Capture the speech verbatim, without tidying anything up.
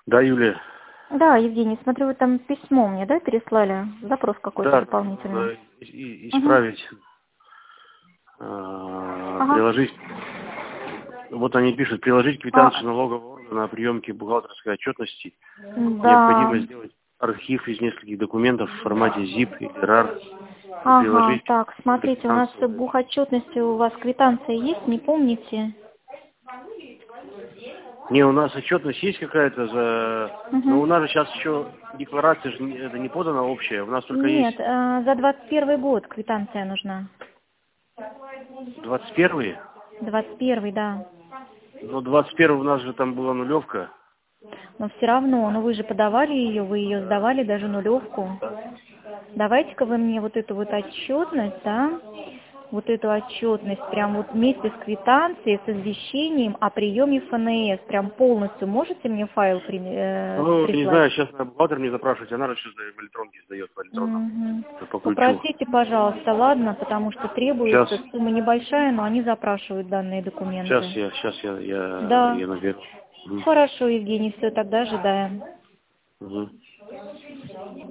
Да, Юлия. Да, Евгений, смотрю, вы там письмо мне, да, переслали? Запрос какой-то Да, дополнительный. надо и- Угу. исправить, а, Ага. приложить. Вот они пишут, приложить А, квитанцию налогового органа о приемке бухгалтерской отчетности. да. Необходимо сделать архив из нескольких документов в формате зип или рар и Ага, приложить так, номер смотрите, у нас финансового. бухотчетности у вас квитанция есть, не помните? Не, у нас отчетность есть какая-то, за... но у Угу. нас же сейчас еще декларация же не- это не подана общая, у нас только есть Нет, э, за двадцать первый год квитанция нужна. двадцать первый, Двадцать первый, да. но двадцать первый у нас же там была нулевка. Но все равно, ну вы же подавали ее, вы ее сдавали, даже нулевку. Да. Давайте-ка вы мне вот эту вот отчетность, да, вот эту отчетность, прям вот вместе с квитанцией, с извещением о приеме ФНС, прям полностью можете мне файл при- э, Ну, не прислать? знаю, сейчас на бухгалтер мне запрашивать, она раньше сдает, в электронке сдает по электронному, Мгм. по ключу. Попросите, пожалуйста, ладно, потому что Сейчас, требуется, сумма небольшая, но они запрашивают данные сейчас документы. я, сейчас я, я, Да. я наберу. Мгм. Хорошо, Евгений, все, тогда ожидаем. Мгм.